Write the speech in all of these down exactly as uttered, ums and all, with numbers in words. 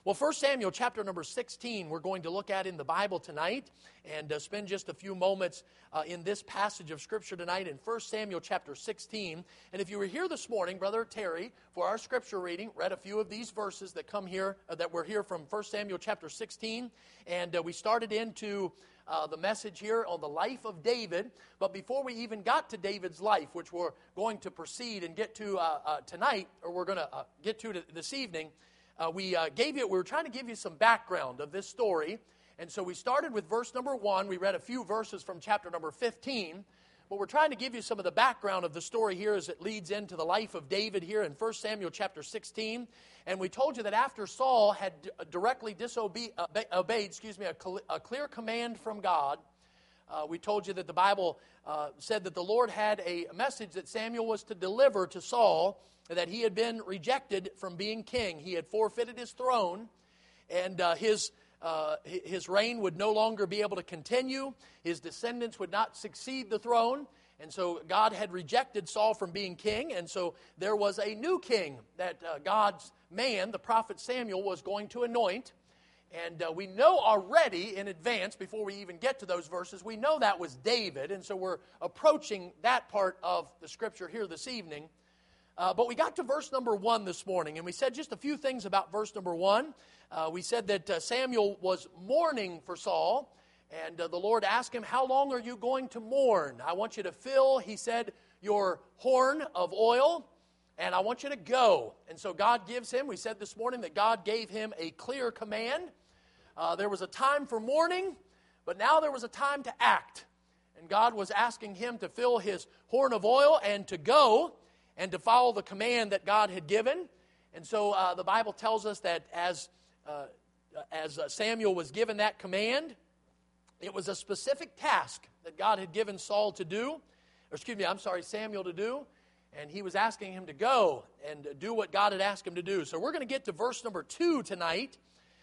Well, First Samuel chapter number sixteen, we're going to look at in the Bible tonight and uh, spend just a few moments uh, in this passage of Scripture tonight in First Samuel chapter sixteen. And if you were here this morning, Brother Terry, for our Scripture reading, read a few of these verses that come here, uh, that were here from First Samuel chapter sixteen. And uh, we started into uh, the message here on the life of David. But before we even got to David's life, which we're going to proceed and get to uh, uh, tonight, or we're going to uh, get to this evening, Uh, we uh, gave you, we were trying to give you some background of this story. And so we started with verse number one. We read a few verses from chapter number fifteen. But we're trying to give you some of the background of the story here as it leads into the life of David here in First Samuel chapter sixteen. And we told you that after Saul had d- directly disobeyed, obeyed, excuse me, a, cl- a clear command from God, uh, we told you that the Bible uh, said that the Lord had a message that Samuel was to deliver to Saul, that he had been rejected from being king. He had forfeited his throne, and uh, his uh, his reign would no longer be able to continue. His descendants would not succeed the throne, and so God had rejected Saul from being king, and so there was a new king that uh, God's man, the prophet Samuel, was going to anoint. And uh, we know already in advance, before we even get to those verses, we know that was David, and so we're approaching that part of the Scripture here this evening. Uh, but we got to verse number one this morning, and we said just a few things about verse number one. Uh, we said that uh, Samuel was mourning for Saul, and uh, the Lord asked him, "How long are you going to mourn? I want you to fill," he said, "your horn of oil, and I want you to go." And so God gives him, we said this morning that God gave him a clear command. Uh, there was a time for mourning, but now there was a time to act. And God was asking him to fill his horn of oil and to go, and to follow the command that God had given. And so uh, the Bible tells us that as, uh, as uh, Samuel was given that command, it was a specific task that God had given Saul to do, or excuse me, I'm sorry, Samuel to do, and he was asking him to go and do what God had asked him to do. So we're going to get to verse number two tonight,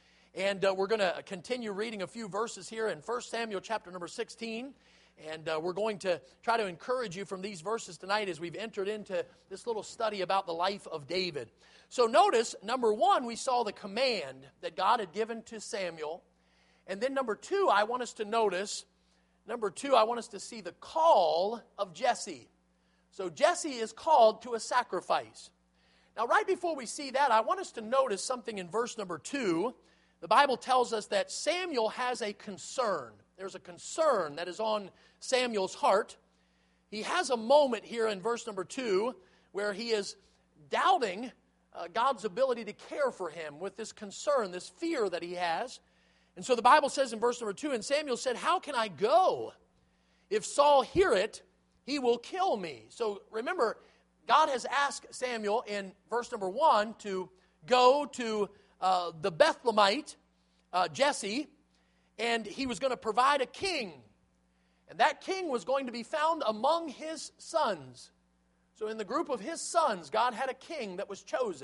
and uh, we're going to continue reading a few verses here in First Samuel chapter number sixteen. And uh, we're going to try to encourage you from these verses tonight as we've entered into this little study about the life of David. So notice, number one, we saw the command that God had given to Samuel. And then number two, I want us to notice, number two, I want us to see the call of Jesse. So Jesse is called to a sacrifice. Now, right before we see that, I want us to notice something in verse number two. The Bible tells us that Samuel has a concern. There's a concern that is on Samuel's heart. He has a moment here in verse number two where he is doubting uh, God's ability to care for him with this concern, this fear that he has. And so the Bible says in verse number two, "And Samuel said, 'How can I go? If Saul hear it, he will kill me.'" So remember, God has asked Samuel in verse number one to go to uh, the Bethlehemite, uh, Jesse, and he was going to provide a king. And that king was going to be found among his sons. So in the group of his sons, God had a king that was chosen.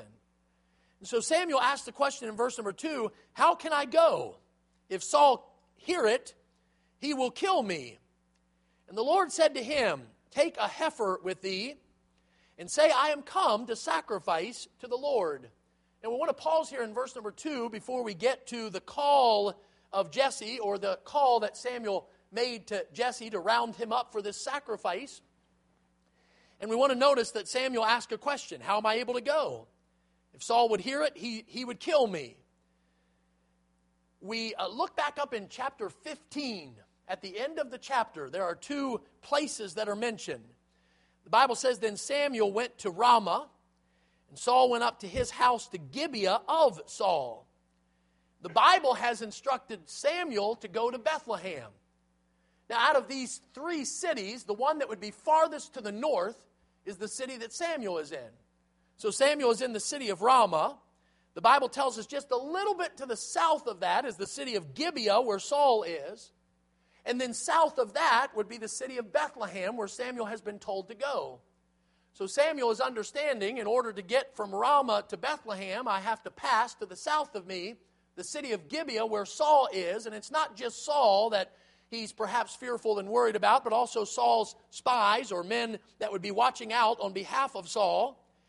And so Samuel asked the question in verse number two, "How can I go? If Saul hear it, he will kill me." And the Lord said to him, "Take a heifer with thee, and say, 'I am come to sacrifice to the Lord.'" And we want to pause here in verse number two before we get to the call of Jesse, or the call that Samuel made to Jesse to round him up for this sacrifice. And we want to notice that Samuel asked a question: "How am I able to go? If Saul would hear it, he, he would kill me." We uh, look back up in chapter fifteen. At the end of the chapter, there are two places that are mentioned. The Bible says, "Then Samuel went to Ramah, and Saul went up to his house to Gibeah of Saul." The Bible has instructed Samuel to go to Bethlehem. Now, out of these three cities, the one that would be farthest to the north is the city that Samuel is in. So Samuel is in the city of Ramah. The Bible tells us just a little bit to the south of that is the city of Gibeah, where Saul is. And then south of that would be the city of Bethlehem, where Samuel has been told to go. So Samuel is understanding, in order to get from Ramah to Bethlehem, I have to pass to the south of me the city of Gibeah, where Saul is. And it's not just Saul that he's perhaps fearful and worried about, but also Saul's spies, or men that would be watching out on behalf of Saul.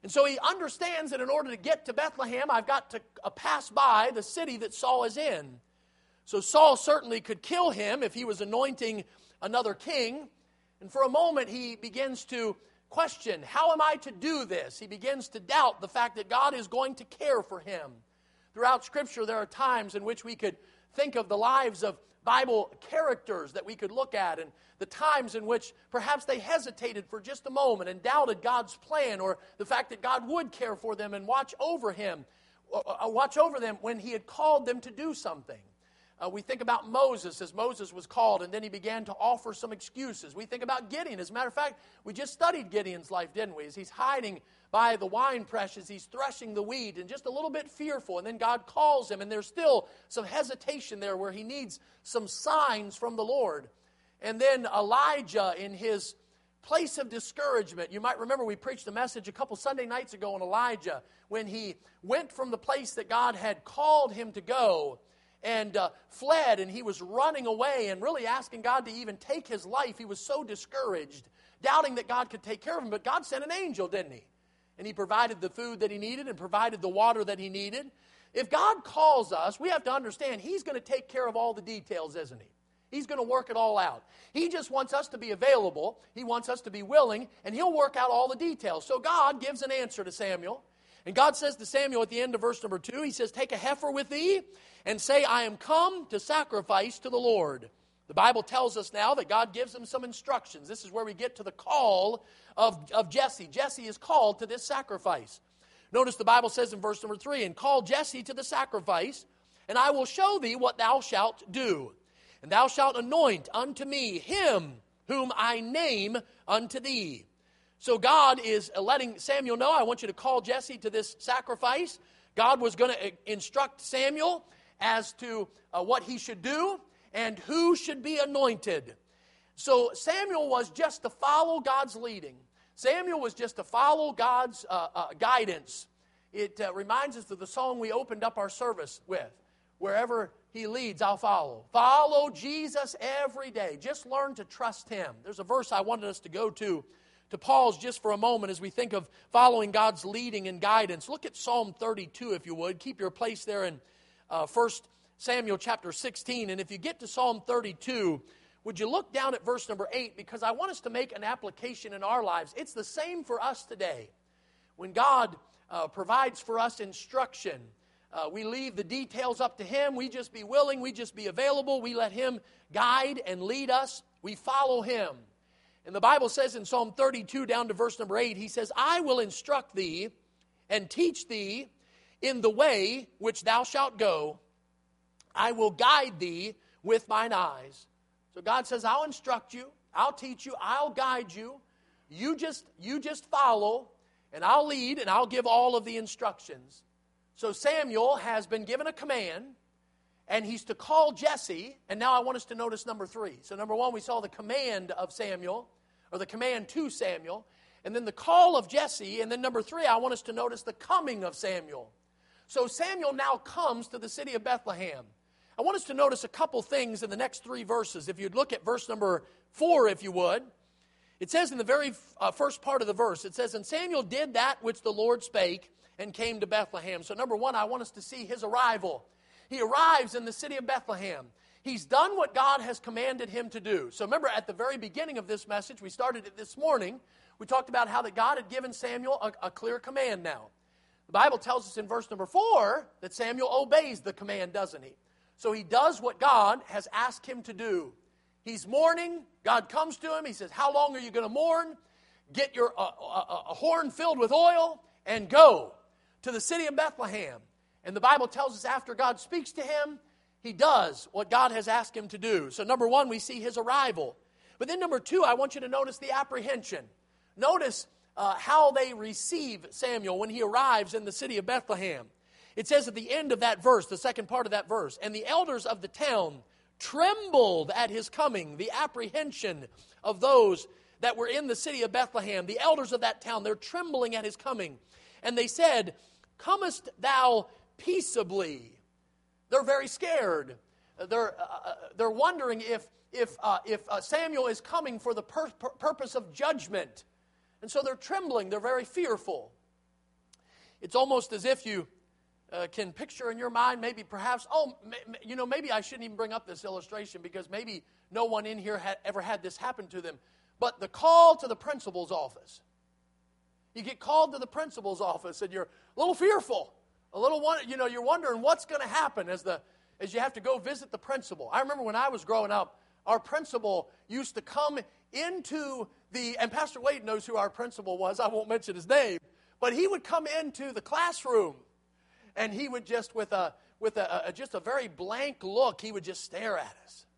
And so he understands that in order to get to Bethlehem, I've got to uh, pass by the city that Saul is in. So Saul certainly could kill him if he was anointing another king. And for a moment, he begins to question, how am I to do this? He begins to doubt the fact that God is going to care for him. Throughout Scripture, there are times in which we could think of the lives of Bible characters that we could look at, and the times in which perhaps they hesitated for just a moment and doubted God's plan, or the fact that God would care for them and watch over him, uh, watch over them when he had called them to do something. Uh, we think about Moses as Moses was called, and then he began to offer some excuses. We think about Gideon. As a matter of fact, we just studied Gideon's life, didn't we? As he's hiding by the wine press, as he's threshing the wheat, and just a little bit fearful. And then God calls him, and there's still some hesitation there where he needs some signs from the Lord. And then Elijah in his place of discouragement. You might remember we preached a message a couple Sunday nights ago on Elijah when he went from the place that God had called him to go and uh, fled, and he was running away and really asking God to even take his life. He was so discouraged, doubting that God could take care of him. But God sent an angel, didn't he? And he provided the food that he needed and provided the water that he needed. If God calls us, we have to understand he's going to take care of all the details, isn't he? He's going to work it all out. He just wants us to be available. He wants us to be willing, and he'll work out all the details. So God gives an answer to Samuel. And God says to Samuel at the end of verse number two, he says, take a heifer with thee and say, I am come to sacrifice to the Lord. The Bible tells us now that God gives him some instructions. This is where we get to the call of, of Jesse. Jesse is called to this sacrifice. Notice the Bible says in verse number three, and call Jesse to the sacrifice, and I will show thee what thou shalt do. And thou shalt anoint unto me him whom I name unto thee. So God is letting Samuel know, I want you to call Jesse to this sacrifice. God was going to instruct Samuel as to uh, what he should do and who should be anointed. So Samuel was just to follow God's leading. Samuel was just to follow God's uh, uh, guidance. It uh, reminds us of the song we opened up our service with. Wherever he leads, I'll follow. Follow Jesus every day. Just learn to trust him. There's a verse I wanted us to go to, to pause just for a moment as we think of following God's leading and guidance. Look at Psalm thirty-two, if you would. Keep your place there in uh, First Samuel chapter sixteen. And if you get to Psalm thirty-two, would you look down at verse number eight? Because I want us to make an application in our lives. It's the same for us today. When God uh, provides for us instruction, Uh, we leave the details up to him. We just be willing. We just be available. We let him guide and lead us. We follow him. And the Bible says in Psalm thirty-two down to verse number eight, he says, I will instruct thee and teach thee in the way which thou shalt go. I will guide thee with mine eyes. So God says, I'll instruct you. I'll teach you. I'll guide you. You just, you just follow, and I'll lead, and I'll give all of the instructions. So Samuel has been given a command, and he's to call Jesse, and now I want us to notice number three. So number one, we saw the command of Samuel, or the command to Samuel, and then the call of Jesse, and then number three, I want us to notice the coming of Samuel. So Samuel now comes to the city of Bethlehem. I want us to notice a couple things in the next three verses. If you'd look at verse number four, if you would, it says in the very uh, first part of the verse, it says, and Samuel did that which the Lord spake, and came to Bethlehem. So number one, I want us to see his arrival. He arrives in the city of Bethlehem. He's done what God has commanded him to do. So remember, at the very beginning of this message, we started it this morning, we talked about how that God had given Samuel a, a clear command now. The Bible tells us in verse number four that Samuel obeys the command, doesn't he? So he does what God has asked him to do. He's mourning. God comes to him. He says, how long are you going to mourn? Get your uh, a, a horn filled with oil and go to the city of Bethlehem. And the Bible tells us after God speaks to him, he does what God has asked him to do. So number one, we see his arrival. But then number two, I want you to notice the apprehension. Notice uh, how they receive Samuel when he arrives in the city of Bethlehem. It says at the end of that verse, the second part of that verse, and the elders of the town trembled at his coming. The apprehension of those that were in the city of Bethlehem, the elders of that town, they're trembling at his coming. And they said, comest thou peaceably? They're very scared. They're, uh, they're wondering if, if, uh, if uh, Samuel is coming for the pur- purpose of judgment. And so they're trembling. They're very fearful. it's almost as if you uh, can picture in your mind, maybe perhaps, oh, you know, maybe I shouldn't even bring up this illustration because maybe no one in here had ever had this happen to them. But the call to the principal's office. You get called to the principal's office and you're a little fearful, a little, you know, you're wondering what's going to happen as the as you have to go visit the principal. I remember when I was growing up, our principal used to come into the, and Pastor Wade knows who our principal was, I won't mention his name, but he would come into the classroom and he would just, with a with a, a just a very blank look, he would just stare at us.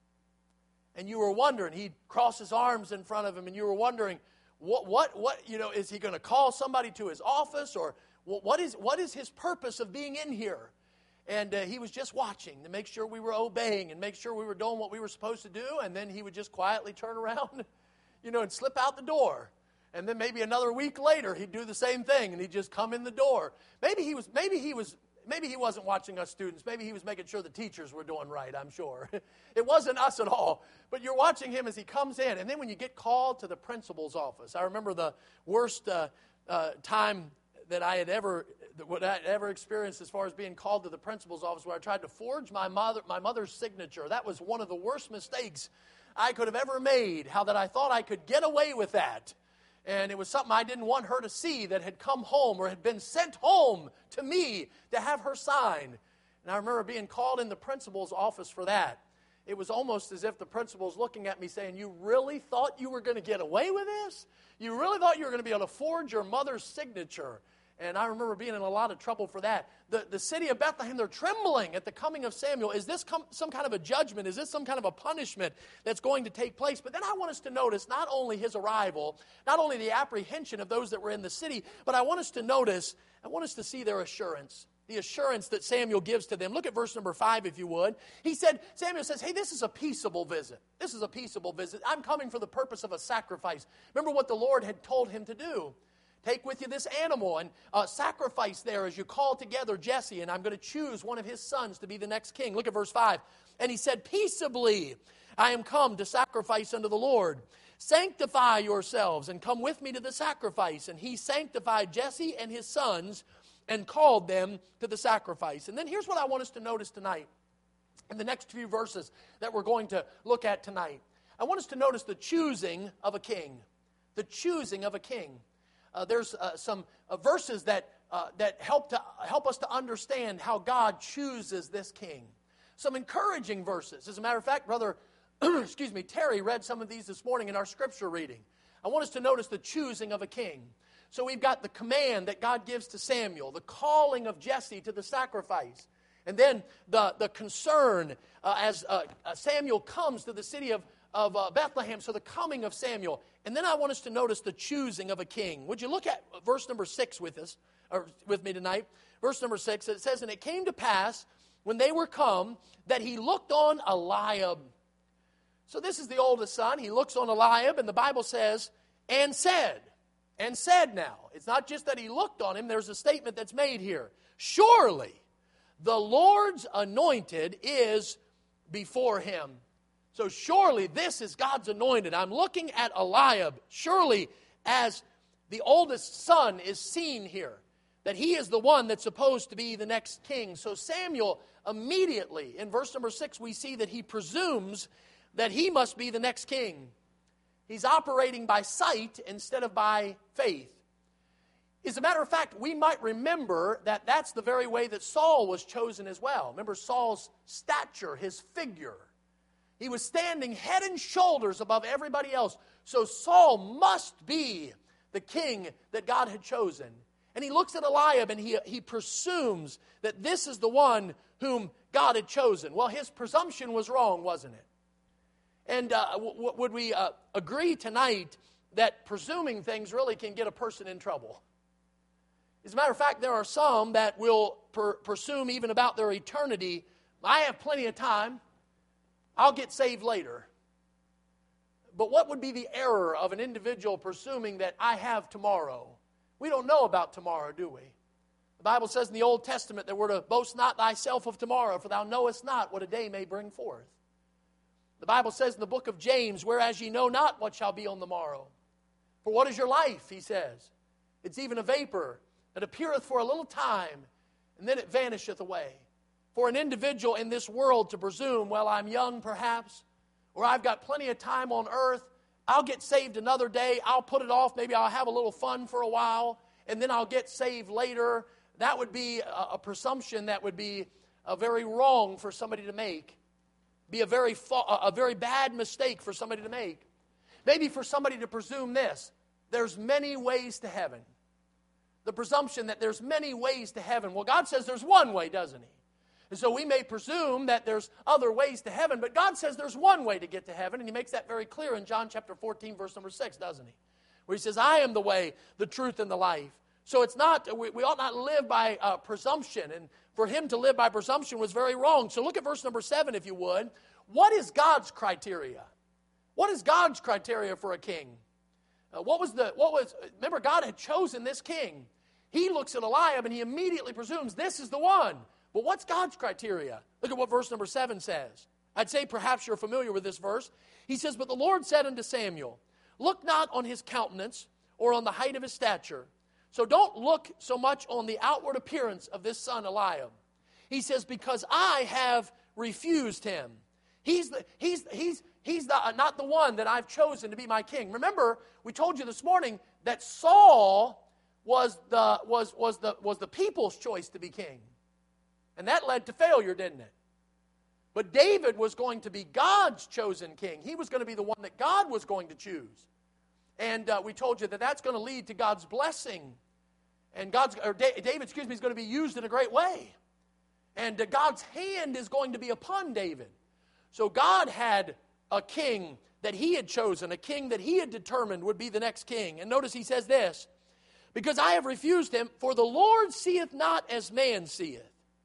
And you were wondering, he'd cross his arms in front of him and you were wondering, what, what, what you know, is he going to call somebody to his office, or what is, what is his purpose of being in here? And uh, he was just watching to make sure we were obeying and make sure we were doing what we were supposed to do. And then he would just quietly turn around, you know, and slip out the door. And then maybe another week later, he'd do the same thing, and he'd just come in the door. Maybe he was, maybe he was, maybe he wasn't watching us students. Maybe he was making sure the teachers were doing right, I'm sure. It wasn't us at all. But you're watching him as he comes in. And then when you get called to the principal's office, I remember the worst uh, uh, time that I had ever what I had ever experienced as far as being called to the principal's office, where I tried to forge my mother my mother's signature. That was one of the worst mistakes I could have ever made, how that I thought I could get away with that. And it was something I didn't want her to see, that had come home or had been sent home to me to have her sign. And I remember being called in the principal's office for that. It was almost as if the principal was looking at me saying, you really thought you were going to get away with this? You really thought you were going to be able to forge your mother's signature? And I remember being in a lot of trouble for that. The, the city of Bethlehem, they're trembling at the coming of Samuel. Is this com- some kind of a judgment? Is this some kind of a punishment that's going to take place? But then I want us to notice not only his arrival, not only the apprehension of those that were in the city, but I want us to notice, I want us to see their assurance. The assurance that Samuel gives to them. Look at verse number five, if you would. He said, Samuel says, hey, this is a peaceable visit. This is a peaceable visit. I'm coming for the purpose of a sacrifice. Remember what the Lord had told him to do. Take with you this animal and uh, sacrifice there as you call together Jesse, and I'm going to choose one of his sons to be the next king. Look at verse five. And he said, peaceably I am come to sacrifice unto the Lord. Sanctify yourselves and come with me to the sacrifice. And he sanctified Jesse and his sons and called them to the sacrifice. And then here's what I want us to notice tonight in the next few verses that we're going to look at tonight. I want us to notice the choosing of a king. The choosing of a king. Uh, there's uh, some uh, verses that uh, that help to help us to understand how God chooses this king. Some encouraging verses. As a matter of fact, brother, excuse me, Terry read some of these this morning in our scripture reading. I want us to notice the choosing of a king. So we've got the command that God gives to Samuel, the calling of Jesse to the sacrifice, and then the the concern uh, as uh, Samuel comes to the city of of uh, Bethlehem, so the coming of Samuel. And then I want us to notice the choosing of a king. Would you look at verse number six with us, or with me tonight? Verse number six, it says, and it came to pass, when they were come, that he looked on Eliab. So this is the oldest son. He looks on Eliab, and the Bible says, and said, and said now. It's not just that he looked on him. There's a statement that's made here. Surely the Lord's anointed is before him. So surely this is God's anointed. I'm looking at Eliab. Surely as the oldest son is seen here, that he is the one that's supposed to be the next king. So Samuel immediately, in verse number six, we see that he presumes that he must be the next king. He's operating by sight instead of by faith. As a matter of fact, we might remember that that's the very way that Saul was chosen as well. Remember Saul's stature, his figure. He was standing head and shoulders above everybody else. So Saul must be the king that God had chosen. And he looks at Eliab and he, he presumes that this is the one whom God had chosen. Well, his presumption was wrong, wasn't it? And uh, w- would we uh, agree tonight that presuming things really can get a person in trouble? As a matter of fact, there are some that will per- presume even about their eternity. I have plenty of time. I'll get saved later. But what would be the error of an individual presuming that I have tomorrow? We don't know about tomorrow, do we? The Bible says in the Old Testament that we're to boast not thyself of tomorrow, for thou knowest not what a day may bring forth. The Bible says in the book of James, whereas ye know not what shall be on the morrow. For what is your life, he says? It's even a vapor that appeareth for a little time, and then it vanisheth away. For an individual in this world to presume, well, I'm young perhaps, or I've got plenty of time on earth, I'll get saved another day, I'll put it off, maybe I'll have a little fun for a while, and then I'll get saved later. That would be a, a presumption that would be a very wrong for somebody to make. Be a very, fa- a very bad mistake for somebody to make. Maybe for somebody to presume this: there's many ways to heaven. The presumption that there's many ways to heaven. Well, God says there's one way, doesn't He? And so we may presume that there's other ways to heaven, but God says there's one way to get to heaven, and He makes that very clear in John chapter fourteen, verse number six, doesn't He? Where He says, I am the way, the truth, and the life. So it's not, we, we ought not live by uh, presumption, and for Him to live by presumption was very wrong. So look at verse number seven, if you would. What is God's criteria? What is God's criteria for a king? Uh, what was the, what was, remember, God had chosen this king. He looks at Eliab and he immediately presumes this is the one. But what's God's criteria? Look at what verse number seven says. I'd say perhaps you're familiar with this verse. He says, but the Lord said unto Samuel, look not on his countenance or on the height of his stature. So don't look so much on the outward appearance of this son Eliab. He says, because I have refused him. He's the, he's, he's, he's the, uh, not the one that I've chosen to be my king. Remember, we told you this morning that Saul was the, was, was the, was the people's choice to be king. And that led to failure, didn't it? But David was going to be God's chosen king. He was going to be the one that God was going to choose. And uh, we told you that that's going to lead to God's blessing. And God's, or da- David, excuse me, is going to be used in a great way. And uh, God's hand is going to be upon David. So God had a king that He had chosen, a king that He had determined would be the next king. And notice He says this, because I have refused him, for the Lord seeth not as man seeth.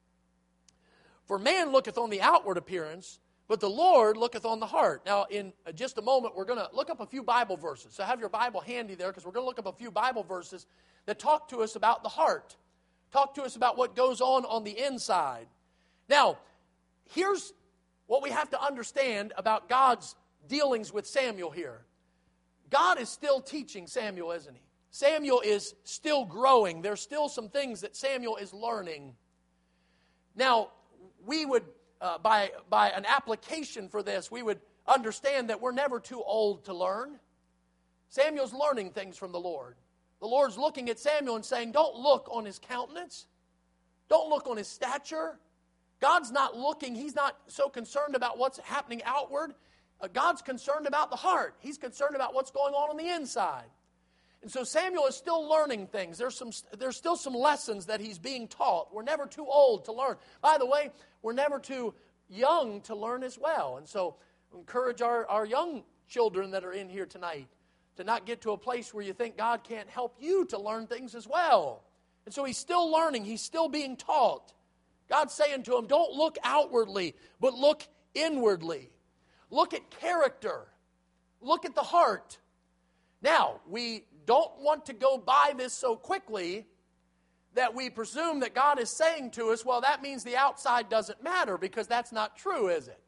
For man looketh on the outward appearance, but the Lord looketh on the heart. Now, in just a moment, we're going to look up a few Bible verses. So have your Bible handy there, because we're going to look up a few Bible verses that talk to us about the heart. Talk to us about what goes on on the inside. Now, here's what we have to understand about God's dealings with Samuel here. God is still teaching Samuel, isn't He? Samuel is still growing. There's still some things that Samuel is learning. Now, we would, uh, by, by an application for this, we would understand that we're never too old to learn. Samuel's learning things from the Lord. The Lord's looking at Samuel and saying, don't look on his countenance. Don't look on his stature. God's not looking, He's not so concerned about what's happening outward. Uh, God's concerned about the heart. He's concerned about what's going on on the inside. And so Samuel is still learning things. There's some, there's still some lessons that he's being taught. We're never too old to learn. By the way, we're never too young to learn as well. And so encourage our, our young children that are in here tonight to not get to a place where you think God can't help you to learn things as well. And so he's still learning. He's still being taught. God's saying to him, don't look outwardly, but look inwardly. Look at character. Look at the heart. Now, we don't want to go by this so quickly that we presume that God is saying to us, well, that means the outside doesn't matter, because that's not true, is it?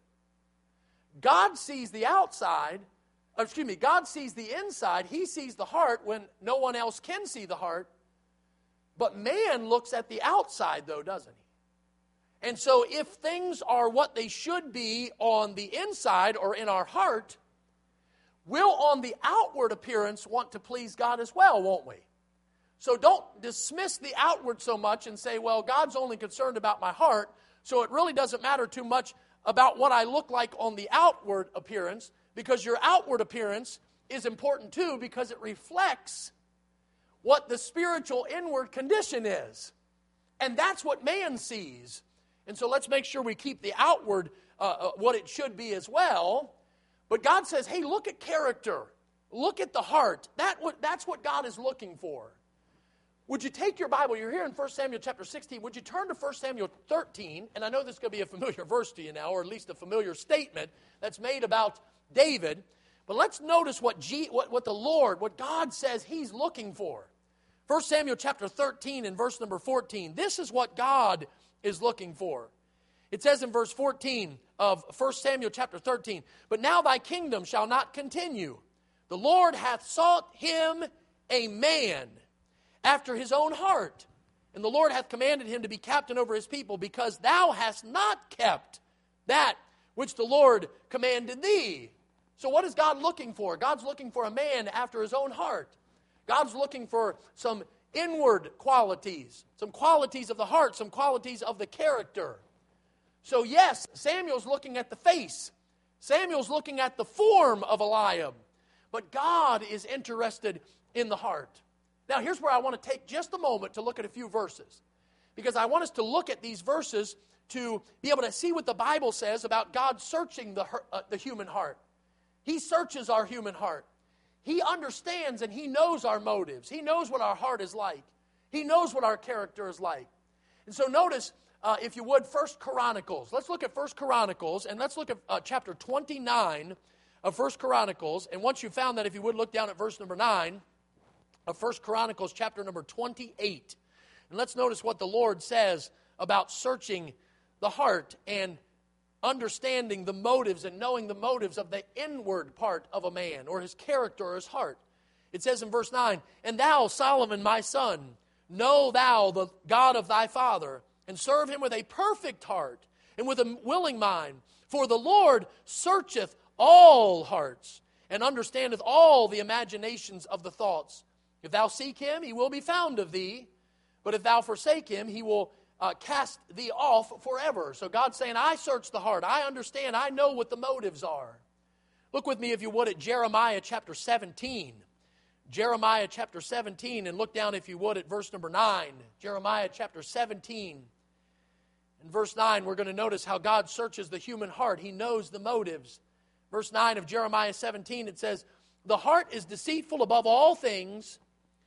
God sees the outside, excuse me, God sees the inside. He sees the heart when no one else can see the heart. But man looks at the outside, though, doesn't he? And so if things are what they should be on the inside or in our heart, we'll on the outward appearance want to please God as well, won't we? So don't dismiss the outward so much and say, well, God's only concerned about my heart, so it really doesn't matter too much about what I look like on the outward appearance, because your outward appearance is important too, because it reflects what the spiritual inward condition is. And that's what man sees. And so let's make sure we keep the outward uh, uh, what it should be as well. But God says, hey, look at character. Look at the heart. That, that's what God is looking for. Would you take your Bible? You're here in First Samuel chapter sixteen. Would you turn to First Samuel thirteen? And I know this is going to be a familiar verse to you now, or at least a familiar statement that's made about David. But let's notice what, G, what, what the Lord, what God says He's looking for. First Samuel chapter thirteen and verse number fourteen. This is what God is looking for. It says in verse fourteen of First Samuel chapter thirteen, but now thy kingdom shall not continue. The Lord hath sought him a man after his own heart. And the Lord hath commanded him to be captain over his people, because thou hast not kept that which the Lord commanded thee. So what is God looking for? God's looking for a man after his own heart. God's looking for some inward qualities, some qualities of the heart, some qualities of the character. So yes, Samuel's looking at the face. Samuel's looking at the form of Eliab. But God is interested in the heart. Now here's where I want to take just a moment to look at a few verses. Because I want us to look at these verses to be able to see what the Bible says about God searching the, uh, the human heart. He searches our human heart. He understands and He knows our motives. He knows what our heart is like. He knows what our character is like. And so notice, uh, if you would, First Chronicles. Let's look at First Chronicles, and let's look at uh, chapter twenty-nine of First Chronicles. And once you've found that, if you would, look down at verse number nine of First Chronicles, chapter number twenty-eight. And let's notice what the Lord says about searching the heart and understanding the motives and knowing the motives of the inward part of a man, or his character or his heart. It says in verse nine, "And thou, Solomon, my son, know thou the God of thy father, and serve him with a perfect heart and with a willing mind. For the Lord searcheth all hearts, and understandeth all the imaginations of the thoughts. If thou seek him, he will be found of thee. But if thou forsake him, he will Uh, cast thee off forever." So God's saying, I search the heart. I understand. I know what the motives are. Look with me, if you would, at Jeremiah chapter seventeen. Jeremiah chapter seventeen, and look down, if you would, at verse number nine. Jeremiah chapter seventeen. In verse nine, we're going to notice how God searches the human heart. He knows the motives. Verse nine of Jeremiah seventeen, it says, "The heart is deceitful above all things,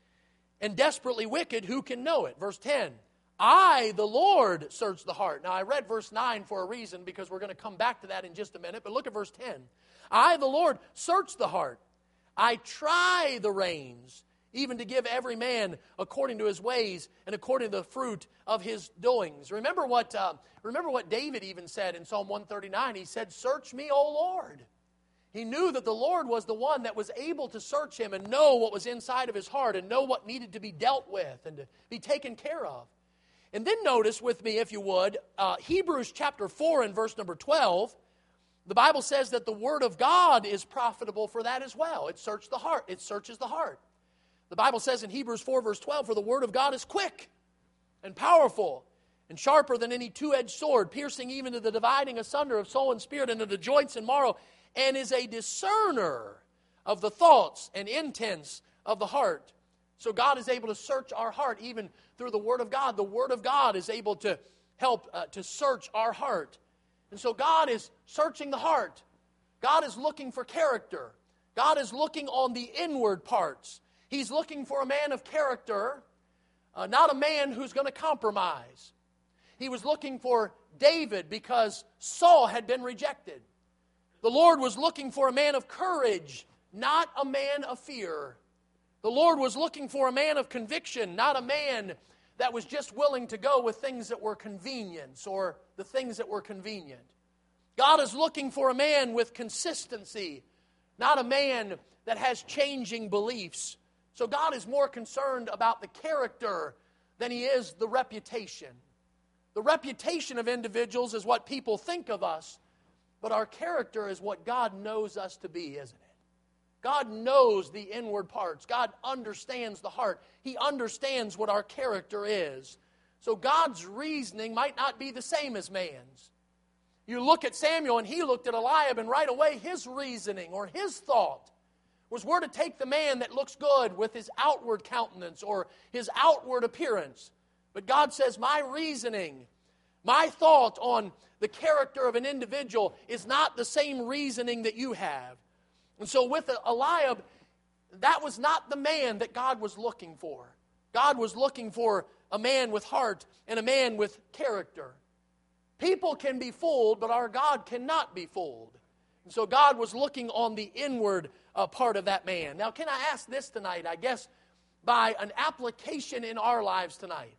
and desperately wicked. Who can know it?" Verse ten, "I, the Lord, search the heart." Now, I read verse nine for a reason, because we're going to come back to that in just a minute. But look at verse ten. "I, the Lord, search the heart. I try the reins, even to give every man according to his ways and according to the fruit of his doings." Remember what, uh, remember what David even said in Psalm one thirty-nine. He said, "Search me, O Lord." He knew that the Lord was the one that was able to search him and know what was inside of his heart and know what needed to be dealt with and to be taken care of. And then notice with me, if you would, uh, Hebrews chapter four and verse number twelve. The Bible says that the Word of God is profitable for that as well. It searches the heart. It searches the heart. The Bible says in Hebrews four verse twelve, "For the Word of God is quick and powerful and sharper than any two-edged sword, piercing even to the dividing asunder of soul and spirit and of the joints and marrow, and is a discerner of the thoughts and intents of the heart." So God is able to search our heart even through the Word of God. The Word of God is able to help uh, to search our heart. And so God is searching the heart. God is looking for character. God is looking on the inward parts. He's looking for a man of character, uh, not a man who's going to compromise. He was looking for David because Saul had been rejected. The Lord was looking for a man of courage, not a man of fear. The Lord was looking for a man of conviction, not a man that was just willing to go with things that were convenience or the things that were convenient. God is looking for a man with consistency, not a man that has changing beliefs. So God is more concerned about the character than He is the reputation. The reputation of individuals is what people think of us, but our character is what God knows us to be, isn't it? God knows the inward parts. God understands the heart. He understands what our character is. So God's reasoning might not be the same as man's. You look at Samuel and he looked at Eliab, and right away his reasoning or his thought was where to take the man that looks good with his outward countenance or his outward appearance. But God says, my reasoning, my thought on the character of an individual is not the same reasoning that you have. And so with Eliab, that was not the man that God was looking for. God was looking for a man with heart and a man with character. People can be fooled, but our God cannot be fooled. And so God was looking on the inward uh, part of that man. Now, can I ask this tonight, I guess, by an application in our lives tonight?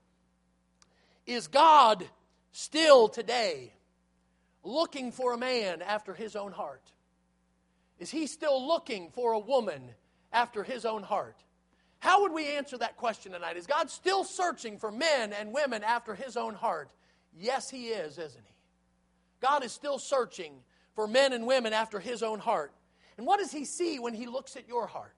Is God still today looking for a man after His own heart? Is He still looking for a woman after His own heart? How would we answer that question tonight? Is God still searching for men and women after His own heart? Yes, He is, isn't He? God is still searching for men and women after His own heart. And what does He see when He looks at your heart?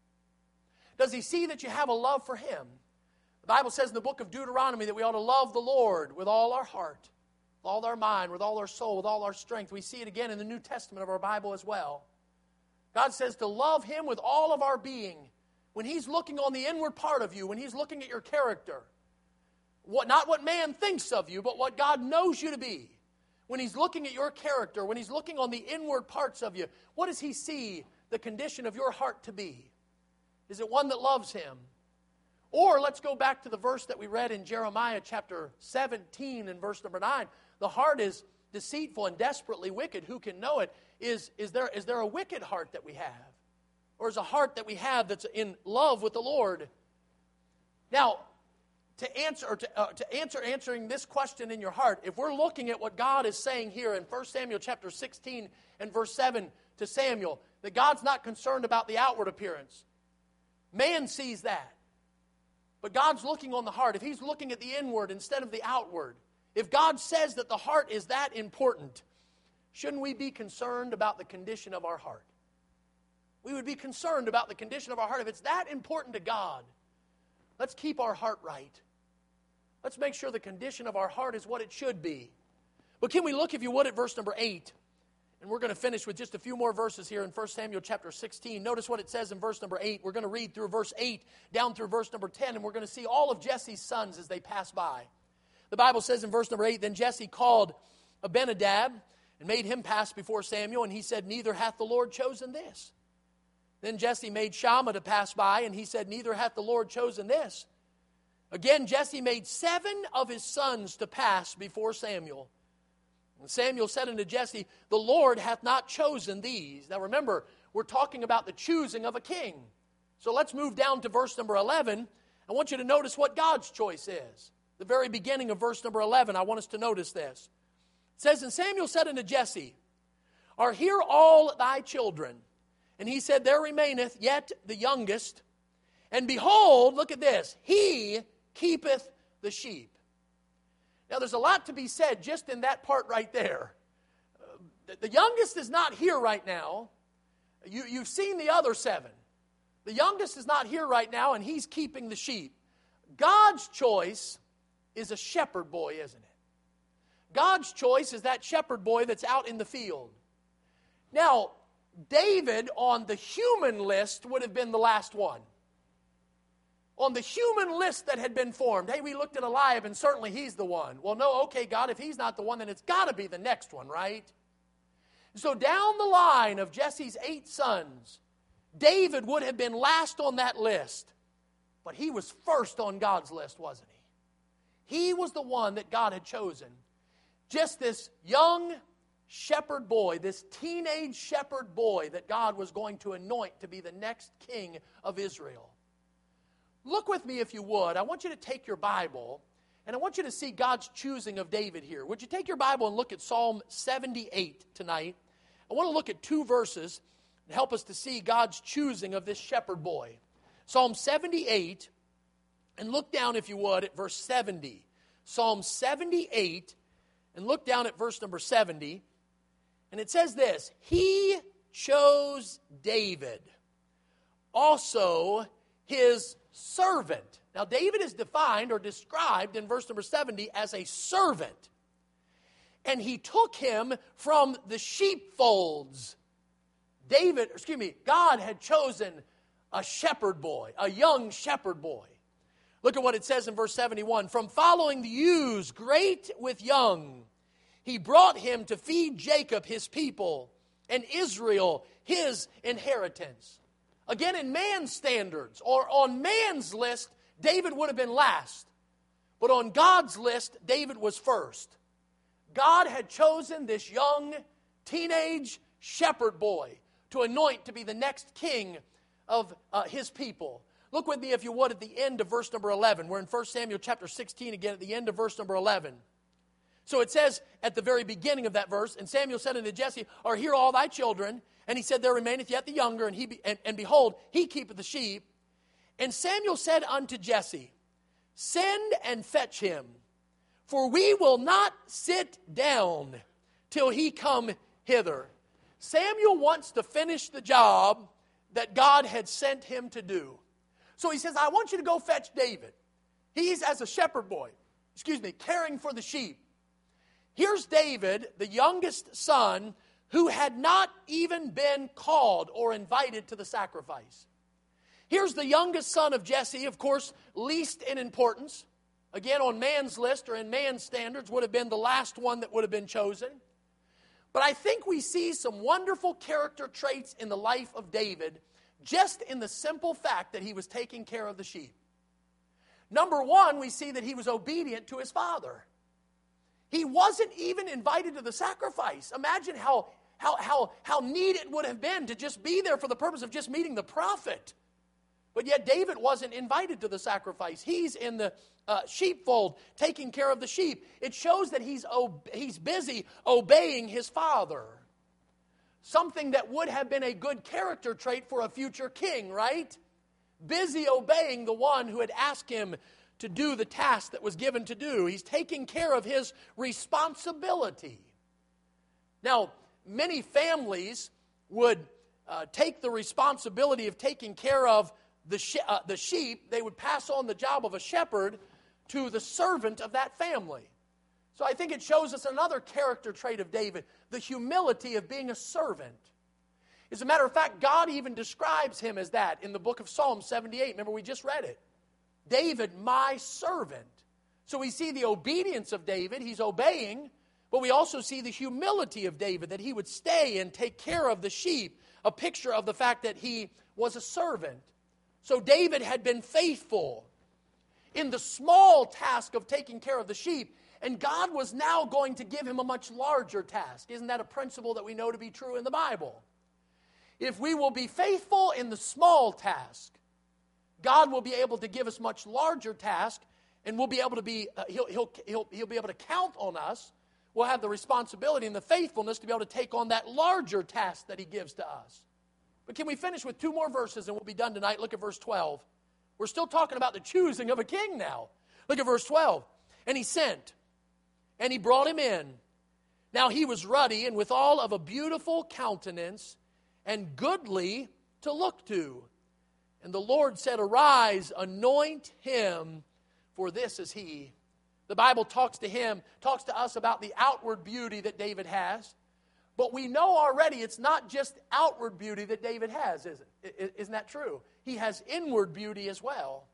Does He see that you have a love for Him? The Bible says in the book of Deuteronomy that we ought to love the Lord with all our heart, with all our mind, with all our soul, with all our strength. We see it again in the New Testament of our Bible as well. God says to love Him with all of our being. When He's looking on the inward part of you, when He's looking at your character, what, not what man thinks of you, but what God knows you to be. When He's looking at your character, when He's looking on the inward parts of you, what does He see the condition of your heart to be? Is it one that loves Him? Or let's go back to the verse that we read in Jeremiah chapter seventeen and verse number nine. The heart is deceitful and desperately wicked. Who can know it? Is, is, there, is there a wicked heart that we have? Or is a heart that we have that's in love with the Lord? Now, to answer or to, uh, to answer answering this question in your heart, if we're looking at what God is saying here in First Samuel chapter sixteen and verse seven to Samuel, that God's not concerned about the outward appearance. Man sees that. But God's looking on the heart. If He's looking at the inward instead of the outward, if God says that the heart is that important, shouldn't we be concerned about the condition of our heart? We would be concerned about the condition of our heart. If it's that important to God, let's keep our heart right. Let's make sure the condition of our heart is what it should be. But can we look, if you would, at verse number eight? And we're going to finish with just a few more verses here in First Samuel chapter sixteen. Notice what it says in verse number eight. We're going to read through verse eight down through verse number ten, and we're going to see all of Jesse's sons as they pass by. The Bible says in verse number eight, then Jesse called Abinadab and made him pass before Samuel, and he said, neither hath the Lord chosen this. Then Jesse made Shammah to pass by, and he said, neither hath the Lord chosen this. Again, Jesse made seven of his sons to pass before Samuel. And Samuel said unto Jesse, the Lord hath not chosen these. Now remember, we're talking about the choosing of a king. So let's move down to verse number eleven. I want you to notice what God's choice is. The very beginning of verse number eleven, I want us to notice this. It says, and Samuel said unto Jesse, are here all thy children? And he said, there remaineth yet the youngest. And behold, look at this, he keepeth the sheep. Now, there's a lot to be said just in that part right there. Uh, the, the youngest is not here right now. You, you've seen the other seven. The youngest is not here right now, and he's keeping the sheep. God's choice is a shepherd boy, isn't it? God's choice is that shepherd boy that's out in the field. Now, David on the human list would have been the last one. On the human list that had been formed, hey, we looked at Eliab and certainly he's the one. Well, no, okay, God, if he's not the one, then it's got to be the next one, right? So down the line of Jesse's eight sons, David would have been last on that list, but he was first on God's list, wasn't he? He was the one that God had chosen. Just this young shepherd boy, this teenage shepherd boy that God was going to anoint to be the next king of Israel. Look with me, if you would. I want you to take your Bible, and I want you to see God's choosing of David here. Would you take your Bible and look at Psalm seventy-eight tonight? I want to look at two verses and help us to see God's choosing of this shepherd boy. Psalm seventy-eight, and look down, if you would, at verse seventy. Psalm seventy-eight, and look down at verse number seventy. And it says this, he chose David, also his servant. Now, David is defined or described in verse number seventy as a servant. And he took him from the sheepfolds. David, excuse me, God had chosen a shepherd boy, a young shepherd boy. Look at what it says in verse seventy-one. From following the ewes, great with young, he brought him to feed Jacob his people and Israel his inheritance. Again, in man's standards, or on man's list, David would have been last. But on God's list, David was first. God had chosen this young, teenage shepherd boy to anoint to be the next king of uh, his people. Look with me, if you would, at the end of verse number eleven. We're in First Samuel chapter sixteen again, at the end of verse number eleven. So it says at the very beginning of that verse, and Samuel said unto Jesse, are here all thy children? And he said, there remaineth yet the younger, and, he be, and, and behold, he keepeth the sheep. And Samuel said unto Jesse, send and fetch him, for we will not sit down till he come hither. Samuel wants to finish the job that God had sent him to do. So he says, I want you to go fetch David. He's as a shepherd boy, excuse me, caring for the sheep. Here's David, the youngest son, who had not even been called or invited to the sacrifice. Here's the youngest son of Jesse, of course, least in importance. Again, on man's list or in man's standards, would have been the last one that would have been chosen. But I think we see some wonderful character traits in the life of David just in the simple fact that he was taking care of the sheep. Number one, we see that he was obedient to his father. He wasn't even invited to the sacrifice. Imagine how, how, how, how neat it would have been to just be there for the purpose of just meeting the prophet. But yet David wasn't invited to the sacrifice. He's in the uh, sheepfold, taking care of the sheep. It shows that he's, ob- he's busy obeying his father. Something that would have been a good character trait for a future king, right? Busy obeying the one who had asked him to do the task that was given to do. He's taking care of his responsibility. Now, many families would uh, take the responsibility of taking care of the, she- uh, the sheep. They would pass on the job of a shepherd to the servant of that family. So I think it shows us another character trait of David, the humility of being a servant. As a matter of fact, God even describes him as that in the book of Psalm seventy-eight. Remember, we just read it. David, my servant. So we see the obedience of David. He's obeying. But we also see the humility of David, that he would stay and take care of the sheep. A picture of the fact that he was a servant. So David had been faithful in the small task of taking care of the sheep. And God was now going to give him a much larger task. Isn't that a principle that we know to be true in the Bible? If we will be faithful in the small task, God will be able to give us much larger task, and we'll be able to be, uh, he'll, he'll, he'll, he'll be able to count on us. We'll have the responsibility and the faithfulness to be able to take on that larger task that he gives to us. But can we finish with two more verses and we'll be done tonight? Look at verse twelve. We're still talking about the choosing of a king now. Look at verse twelve. And he sent, and he brought him in. Now he was ruddy and withal of a beautiful countenance and goodly to look to. And the Lord said, arise, anoint him, for this is he. The Bible talks to him, talks to us about the outward beauty that David has. But we know already it's not just outward beauty that David has, is it? Isn't that true? He has inward beauty as well.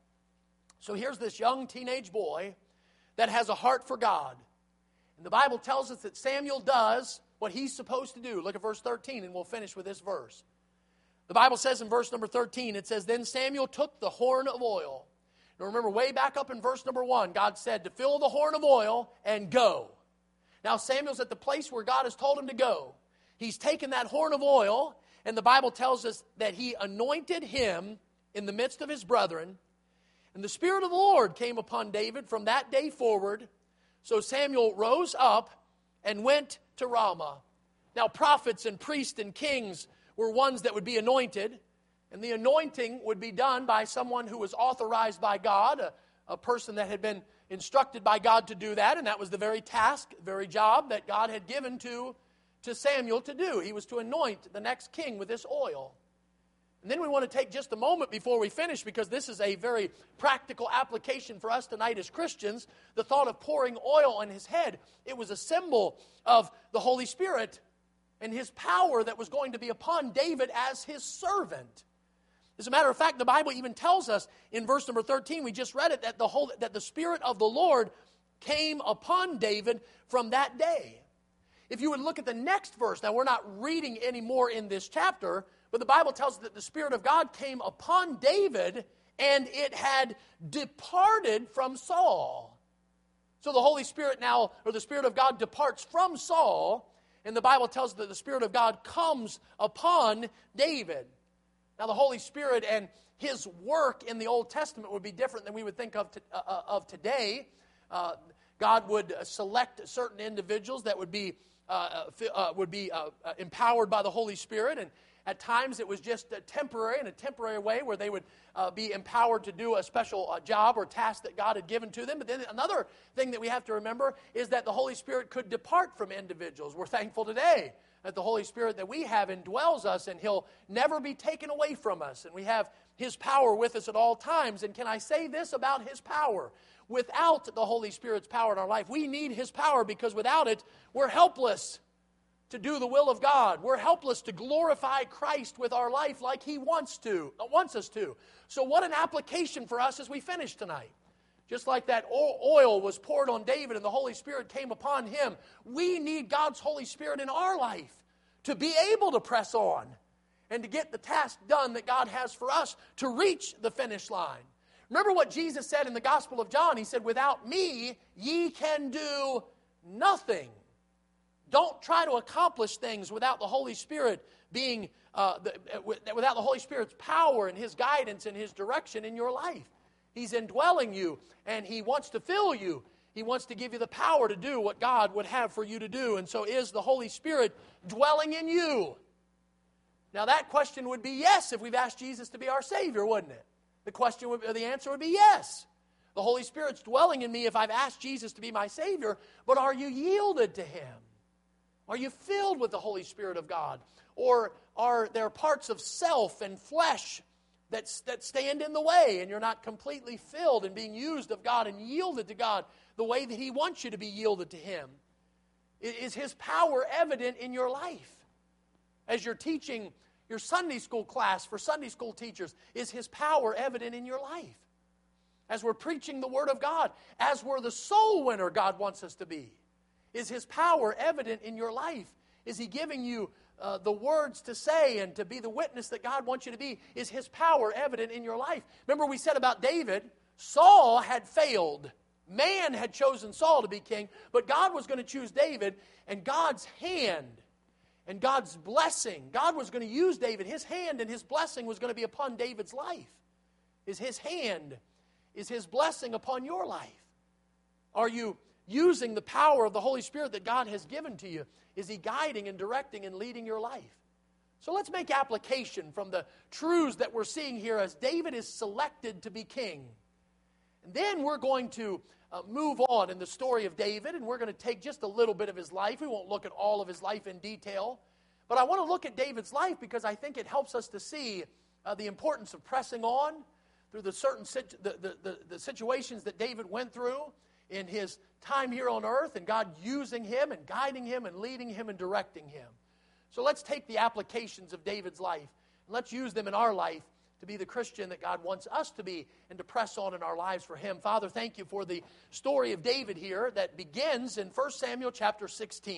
So here's this young teenage boy that has a heart for God. And the Bible tells us that Samuel does what he's supposed to do. Look at verse thirteen, and we'll finish with this verse. The Bible says in verse number thirteen, it says, then Samuel took the horn of oil. Now remember, way back up in verse number one, God said to fill the horn of oil and go. Now Samuel's at the place where God has told him to go. He's taken that horn of oil, and the Bible tells us that he anointed him in the midst of his brethren. And the Spirit of the Lord came upon David from that day forward. So Samuel rose up and went to Ramah. Now prophets and priests and kings were ones that would be anointed. And the anointing would be done by someone who was authorized by God, a, a person that had been instructed by God to do that. And that was the very task, very job that God had given to, to Samuel to do. He was to anoint the next king with this oil. And then we want to take just a moment before we finish, because this is a very practical application for us tonight as Christians. The thought of pouring oil on his head, it was a symbol of the Holy Spirit and his power that was going to be upon David as his servant. As a matter of fact, the Bible even tells us in verse number thirteen, we just read it, that the whole, that the Spirit of the Lord came upon David from that day. If you would look at the next verse, now we're not reading any more in this chapter, but the Bible tells us that the Spirit of God came upon David and it had departed from Saul. So the Holy Spirit now, or the Spirit of God departs from Saul, and the Bible tells us that the Spirit of God comes upon David. Now the Holy Spirit and his work in the Old Testament would be different than we would think of, to, uh, of today. Uh, God would select certain individuals that would be uh, uh, would be uh, uh, empowered by the Holy Spirit, and at times it was just a temporary, in a temporary way where they would uh, be empowered to do a special uh, job or task that God had given to them. But then another thing that we have to remember is that the Holy Spirit could depart from individuals. We're thankful today that the Holy Spirit that we have indwells us, and He'll never be taken away from us. And we have His power with us at all times. And can I say this about His power? Without the Holy Spirit's power in our life, we need His power, because without it, we're helpless to do the will of God. We're helpless to glorify Christ with our life like He wants to, wants us to. So what an application for us as we finish tonight. Just like that oil was poured on David and the Holy Spirit came upon him, we need God's Holy Spirit in our life to be able to press on and to get the task done that God has for us to reach the finish line. Remember what Jesus said in the Gospel of John. He said, without me, ye can do nothing. Don't try to accomplish things without the Holy Spirit being, uh, the, without the Holy Spirit's power and His guidance and His direction in your life. He's indwelling you, and He wants to fill you. He wants to give you the power to do what God would have for you to do. And so is the Holy Spirit dwelling in you? Now that question would be yes if we've asked Jesus to be our Savior, wouldn't it? The question would, or the answer would be yes. The Holy Spirit's dwelling in me if I've asked Jesus to be my Savior, but are you yielded to Him? Are you filled with the Holy Spirit of God? Or are there parts of self and flesh that, that stand in the way, and you're not completely filled and being used of God and yielded to God the way that He wants you to be yielded to Him? Is His power evident in your life? As you're teaching your Sunday school class for Sunday school teachers, is His power evident in your life? As we're preaching the Word of God, as we're the soul winner God wants us to be, is His power evident in your life? Is He giving you uh, the words to say and to be the witness that God wants you to be? Is His power evident in your life? Remember we said about David, Saul had failed. Man had chosen Saul to be king, but God was going to choose David, and God's hand and God's blessing, God was going to use David. His hand and His blessing was going to be upon David's life. Is His hand, is His blessing upon your life? Are you using the power of the Holy Spirit that God has given to you? Is He guiding and directing and leading your life? So let's make application from the truths that we're seeing here as David is selected to be king. And then we're going to uh, move on in the story of David, and we're going to take just a little bit of his life. We won't look at all of his life in detail, but I want to look at David's life because I think it helps us to see uh, the importance of pressing on through the certain situ- the, the, the, the situations that David went through in his time here on earth, and God using him and guiding him and leading him and directing him. So let's take the applications of David's life, and let's use them in our life to be the Christian that God wants us to be and to press on in our lives for Him. Father, thank You for the story of David here that begins in First Samuel chapter sixteen.